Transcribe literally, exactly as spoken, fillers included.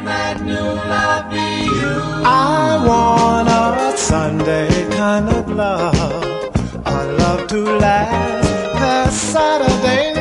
that new love be you? I want a Sunday kind of love, a love to last the Saturday